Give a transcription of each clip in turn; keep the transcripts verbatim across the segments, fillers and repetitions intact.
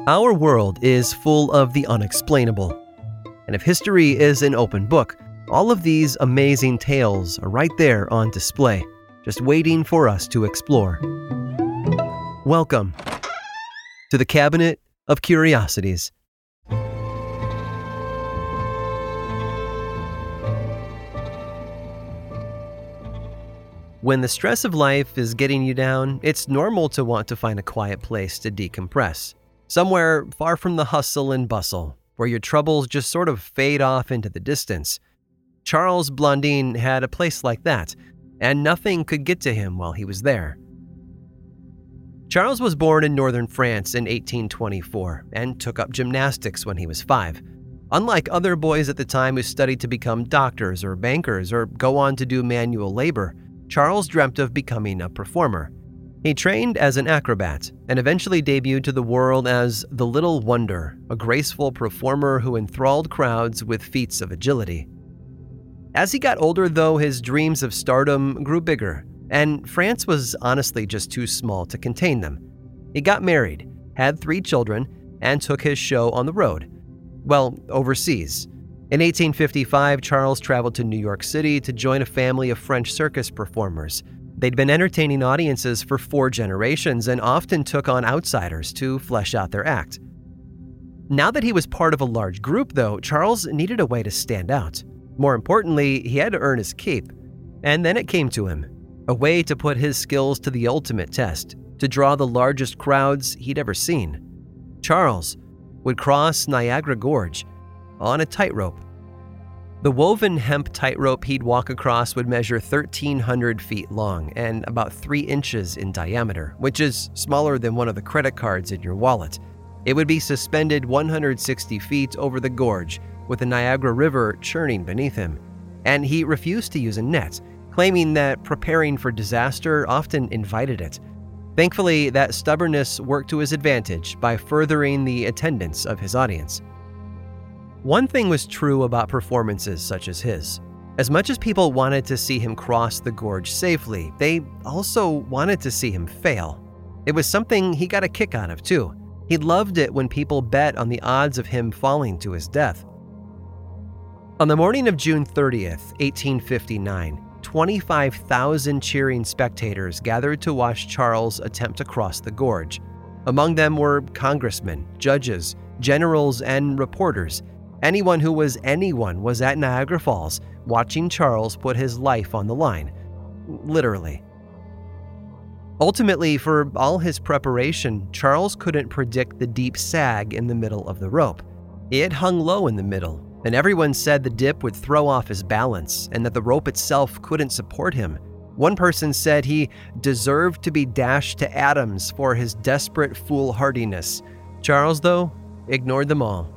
Our world is full of the unexplainable. And if history is an open book, all of these amazing tales are right there on display, just waiting for us to explore. Welcome to the Cabinet of Curiosities. When the stress of life is getting you down, it's normal to want to find a quiet place to decompress. Somewhere far from the hustle and bustle, where your troubles just sort of fade off into the distance. Charles Blondin had a place like that, and nothing could get to him while he was there. Charles was born in northern France in eighteen twenty-four and took up gymnastics when he was five. Unlike other boys at the time who studied to become doctors or bankers or go on to do manual labor, Charles dreamt of becoming a performer. He trained as an acrobat and eventually debuted to the world as the Little Wonder, a graceful performer who enthralled crowds with feats of agility. As he got older, though, his dreams of stardom grew bigger, and France was honestly just too small to contain them. He got married, had three children, and took his show on the road. Well, overseas. In eighteen fifty-five, Charles traveled to New York City to join a family of French circus performers. They'd been entertaining audiences for four generations and often took on outsiders to flesh out their act. Now that he was part of a large group, though, Charles needed a way to stand out. More importantly, he had to earn his keep. And then it came to him, a way to put his skills to the ultimate test, to draw the largest crowds he'd ever seen. Charles would cross Niagara Gorge on a tightrope. The woven hemp tightrope he'd walk across would measure thirteen hundred feet long and about three inches in diameter, which is smaller than one of the credit cards in your wallet. It would be suspended one hundred sixty feet over the gorge, with the Niagara River churning beneath him. And he refused to use a net, claiming that preparing for disaster often invited it. Thankfully, that stubbornness worked to his advantage by furthering the attendance of his audience. One thing was true about performances such as his. As much as people wanted to see him cross the gorge safely, they also wanted to see him fail. It was something he got a kick out of, too. He loved it when people bet on the odds of him falling to his death. On the morning of June thirtieth, eighteen fifty-nine, twenty-five thousand cheering spectators gathered to watch Charles attempt to cross the gorge. Among them were congressmen, judges, generals, and reporters. Anyone who was anyone was at Niagara Falls, watching Charles put his life on the line. Literally. Ultimately, for all his preparation, Charles couldn't predict the deep sag in the middle of the rope. It hung low in the middle, and everyone said the dip would throw off his balance and that the rope itself couldn't support him. One person said he deserved to be dashed to atoms for his desperate foolhardiness. Charles, though, ignored them all.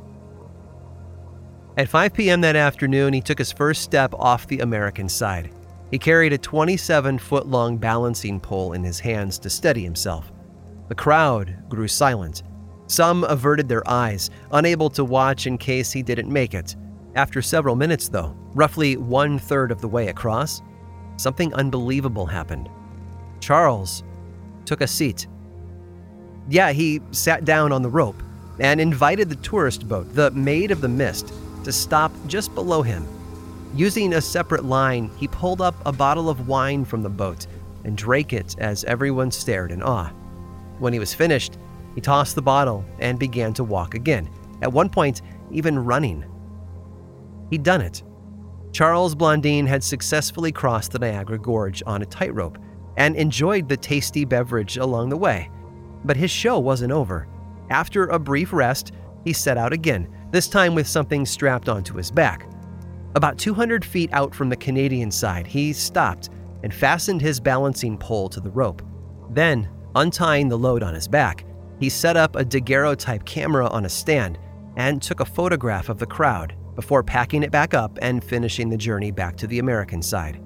At five p.m. that afternoon, he took his first step off the American side. He carried a twenty-seven foot long balancing pole in his hands to steady himself. The crowd grew silent. Some averted their eyes, unable to watch in case he didn't make it. After several minutes, though, roughly one-third of the way across, something unbelievable happened. Charles took a seat. Yeah, he sat down on the rope and invited the tourist boat, the Maid of the Mist, to stop just below him. Using a separate line, he pulled up a bottle of wine from the boat and drank it as everyone stared in awe. When he was finished, he tossed the bottle and began to walk again, at one point even running. He'd done it. Charles Blondin had successfully crossed the Niagara Gorge on a tightrope and enjoyed the tasty beverage along the way. But his show wasn't over. After a brief rest, he set out again, this time with something strapped onto his back. About two hundred feet out from the Canadian side, he stopped and fastened his balancing pole to the rope. Then, untying the load on his back, he set up a daguerreotype camera on a stand and took a photograph of the crowd before packing it back up and finishing the journey back to the American side.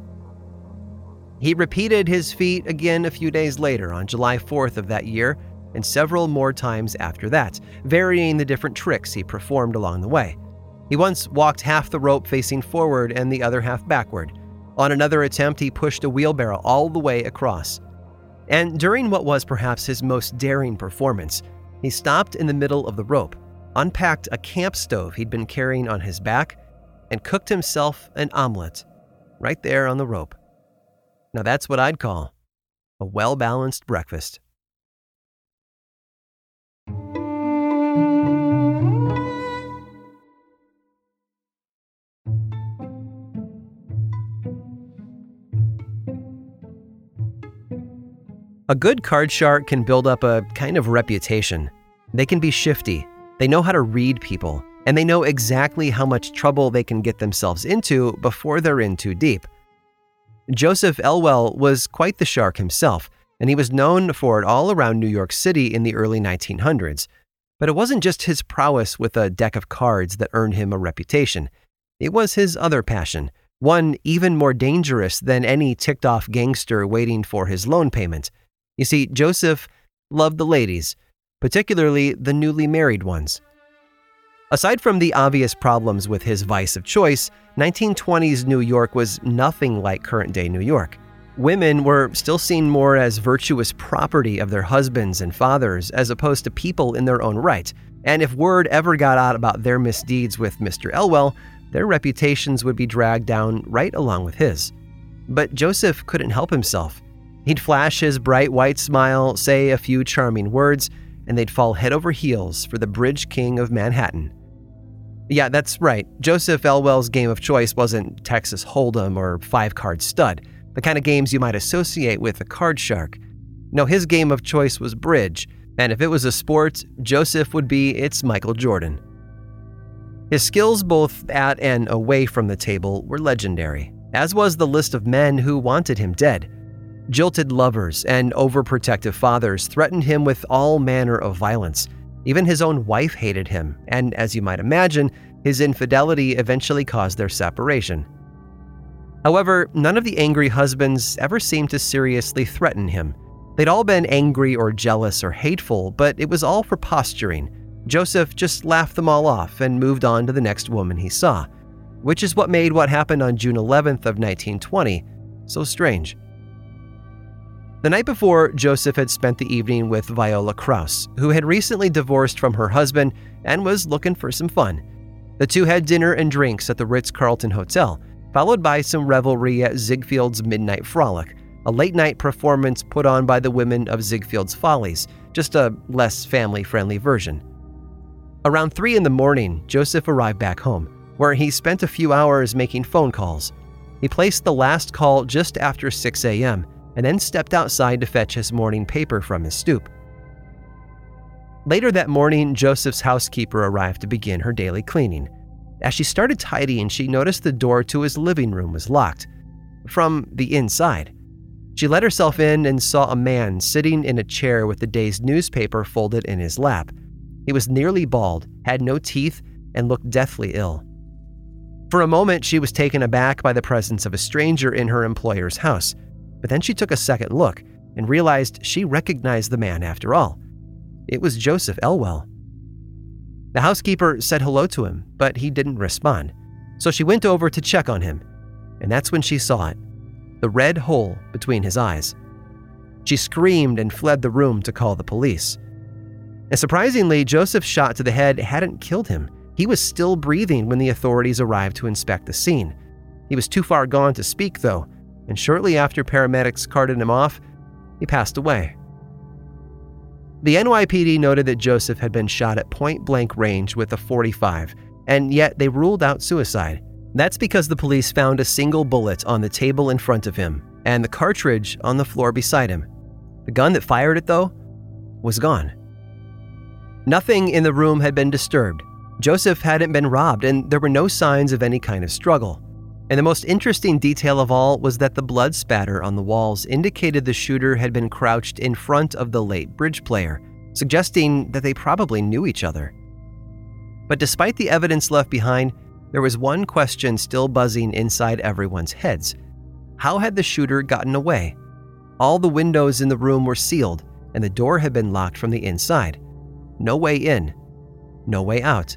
He repeated his feat again a few days later on July fourth of that year and several more times after that, varying the different tricks he performed along the way. He once walked half the rope facing forward and the other half backward. On another attempt, he pushed a wheelbarrow all the way across. And during what was perhaps his most daring performance, He stopped in the middle of the rope, unpacked a camp stove he'd been carrying on his back, and cooked himself an omelet right there on the rope. Now that's what I'd call a well-balanced breakfast. A good card shark can build up a kind of reputation. They can be shifty, they know how to read people, and they know exactly how much trouble they can get themselves into before they're in too deep. Joseph Elwell was quite the shark himself, and he was known for it all around New York City in the early nineteen hundreds. But it wasn't just his prowess with a deck of cards that earned him a reputation. It was his other passion, one even more dangerous than any ticked-off gangster waiting for his loan payment. You see, Joseph loved the ladies, particularly the newly married ones. Aside from the obvious problems with his vice of choice, nineteen twenties New York was nothing like current-day New York. Women were still seen more as virtuous property of their husbands and fathers as opposed to people in their own right, and if word ever got out about their misdeeds with Mister Elwell, their reputations would be dragged down right along with his. But Joseph couldn't help himself. He'd flash his bright white smile, say a few charming words, and they'd fall head over heels for the Bridge King of Manhattan. Yeah, that's right. Joseph Elwell's game of choice wasn't Texas Hold'em or five-card stud, the kind of games you might associate with a card shark. No, his game of choice was bridge, and if it was a sport, Joseph would be its Michael Jordan. His skills both at and away from the table were legendary, as was the list of men who wanted him dead. Jilted lovers and overprotective fathers threatened him with all manner of violence. Even his own wife hated him, and as you might imagine, his infidelity eventually caused their separation. However, none of the angry husbands ever seemed to seriously threaten him. They'd all been angry or jealous or hateful, but it was all for posturing. Joseph just laughed them all off and moved on to the next woman he saw, which is what made what happened on June eleventh of nineteen twenty so strange. The night before, Joseph had spent the evening with Viola Krause, who had recently divorced from her husband and was looking for some fun. The two had dinner and drinks at the Ritz-Carlton Hotel, followed by some revelry at Ziegfeld's Midnight Frolic, a late-night performance put on by the women of Ziegfeld's Follies, just a less family-friendly version. Around three in the morning, Joseph arrived back home, where he spent a few hours making phone calls. He placed the last call just after six a.m., and then stepped outside to fetch his morning paper from his stoop. Later that morning, Joseph's housekeeper arrived to begin her daily cleaning. As she started tidying, she noticed the door to his living room was locked from the inside. She let herself in and saw a man sitting in a chair with the day's newspaper folded in his lap. He was nearly bald, had no teeth, and looked deathly ill. For a moment, she was taken aback by the presence of a stranger in her employer's house. But then she took a second look and realized she recognized the man after all. It was Joseph Elwell. The housekeeper said hello to him, but he didn't respond. So she went over to check on him, and that's when she saw it, the red hole between his eyes. She screamed and fled the room to call the police. And surprisingly, Joseph's shot to the head hadn't killed him. He was still breathing when the authorities arrived to inspect the scene. He was too far gone to speak, though, and shortly after paramedics carted him off, he passed away. The N Y P D noted that Joseph had been shot at point-blank range with a forty-five, and yet they ruled out suicide. That's because the police found a single bullet on the table in front of him and the cartridge on the floor beside him. The gun that fired it, though, was gone. Nothing in the room had been disturbed. Joseph hadn't been robbed, and there were no signs of any kind of struggle. And the most interesting detail of all was that the blood spatter on the walls indicated the shooter had been crouched in front of the late bridge player, suggesting that they probably knew each other. But despite the evidence left behind, there was one question still buzzing inside everyone's heads. How had the shooter gotten away? All the windows in the room were sealed, and the door had been locked from the inside. No way in, no way out.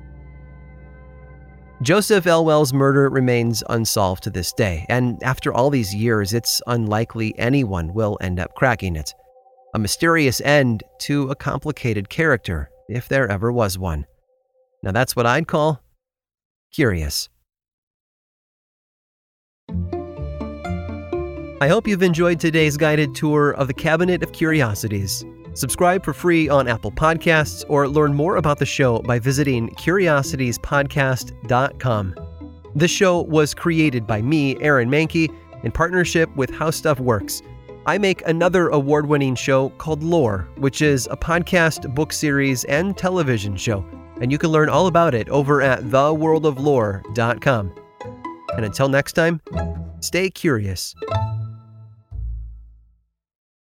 Joseph Elwell's murder remains unsolved to this day, and after all these years, it's unlikely anyone will end up cracking it. A mysterious end to a complicated character, if there ever was one. Now that's what I'd call curious. I hope you've enjoyed today's guided tour of the Cabinet of Curiosities. Subscribe for free on Apple Podcasts or learn more about the show by visiting curiosities podcast dot com. This show was created by me, Aaron Mahnke, in partnership with How Stuff Works. I make another award-winning show called Lore, which is a podcast, book series, and television show, and you can learn all about it over at the world of lore dot com. And until next time, stay curious.